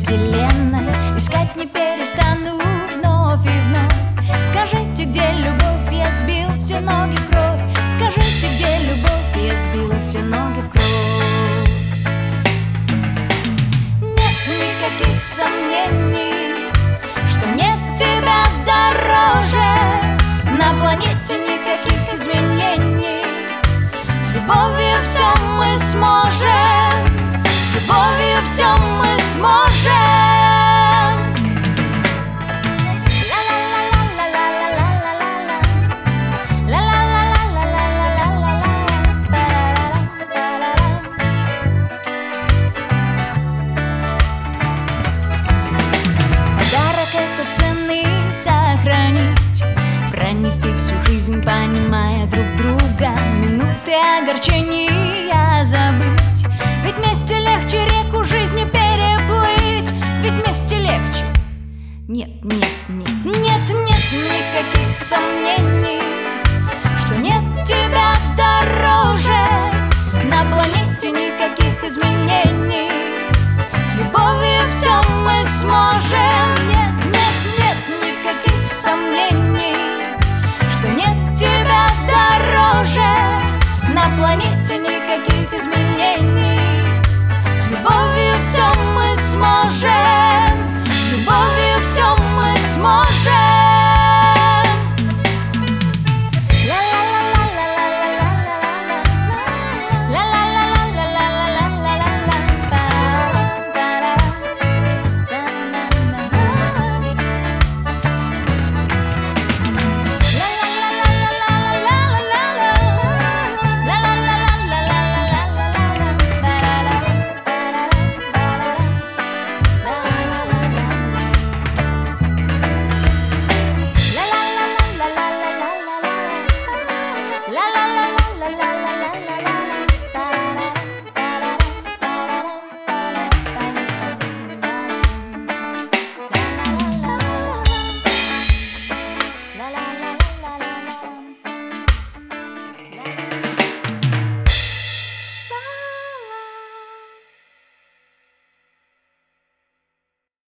вселенной. Искать не перестану вновь и вновь. Скажите, где любовь? Я сбил все ноги в кровь. Скажите, где любовь? Я сбил все ноги в кровь. Нет никаких сомнений, что нет тебя дороже. На планете никаких изменений. С любовью все мы сможем. С любовью все мы сможем. Подарок этот ценный сохранить, пронести всю жизнь, понимая друг друга, минуты огорчения забыть. Ведь вместе легче реку жизни переплыть. Ведь вместе легче. Нет, нет, нет, нет, нет никаких сомнений, что нет тебя